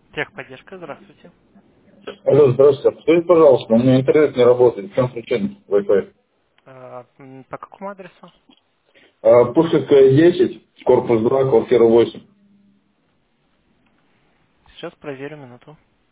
Техподдержка, здравствуйте. Алло, здравствуйте. Скажите, пожалуйста, у меня интернет не работает. В чем причина Wi-Fi? По какому адресу? Пушкинская 10, корпус 2, квартира 8. Сейчас проверю минуту.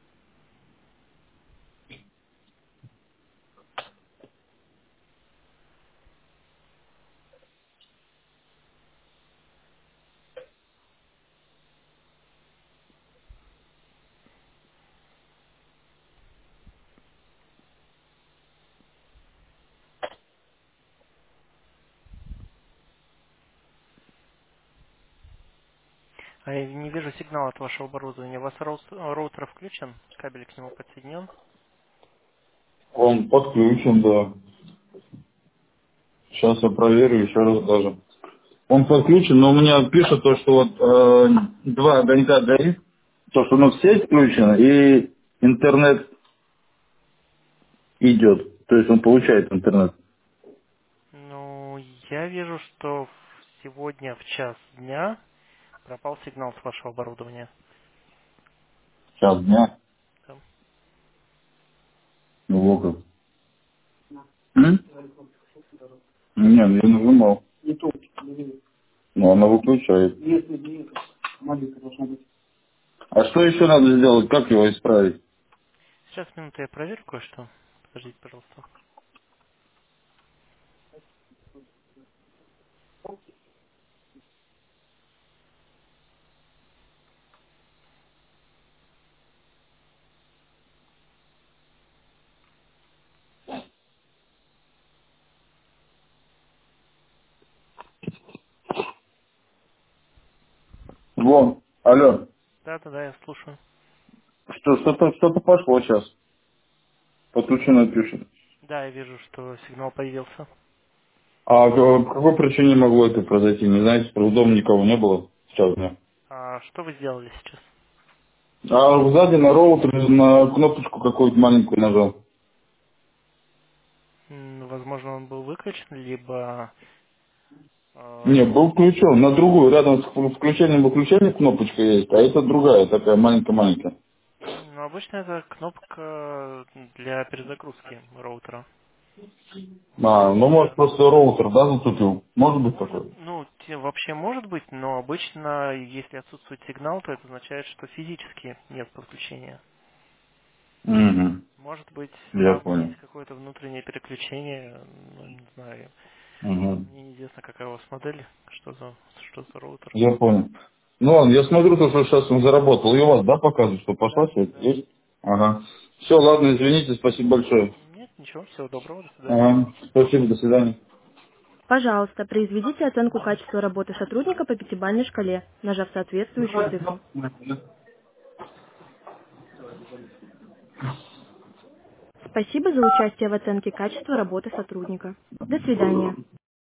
Я не вижу сигнала от вашего оборудования. У вас роутер включен? Кабель к нему подсоединен? Он подключен, да. Сейчас я проверю еще раз даже. Он подключен, но у меня пишет то, что вот два огонька горит, то, что ну, сеть включена и интернет идет. То есть он получает интернет. Ну, я вижу, что сегодня в час дня пропал сигнал с вашего оборудования. Час дня. Там. Ну, вот как. М? Не, я нажимал. Но она выключает. А что еще надо сделать? Как его исправить? Сейчас минуту я проверю кое-что. Подождите, пожалуйста. Вон, алло. Да, я слушаю. Что-то пошло сейчас. Подключено пишет. Да, я вижу, что сигнал появился. А по какой причине могло это произойти? Не знаете, про дома никого не было сейчас дня. А что вы сделали сейчас? А сзади на роутере на кнопочку какую-то маленькую нажал. Возможно, он был выключен, либо Не, был включен на другую. Рядом с включением-выключением кнопочка есть, а это другая, такая маленькая-маленькая. ну, обычно это кнопка для перезагрузки роутера. А, ну может Для... просто роутер, да, затупил? Может быть Может, такое? ну, вообще может быть, но обычно, если отсутствует сигнал, то это означает, что физически нет подключения. Угу, Может быть, я там есть понял. какое-то внутреннее переключение, ну, не знаю. Угу. Мне неизвестно, какая у вас модель, что за роутер. Я понял. Ну ладно, я смотрю, то, что сейчас он заработал. И у вас, да, показывает, что пошла Да, связь? да. Есть? Ага. Все, ладно, извините, спасибо большое. Нет, ничего, всего доброго, до свидания. Ага. Спасибо, до свидания. Пожалуйста, произведите оценку качества работы сотрудника по пятибалльной шкале, нажав соответствующую цифру. Спасибо за участие в оценке качества работы сотрудника. До свидания.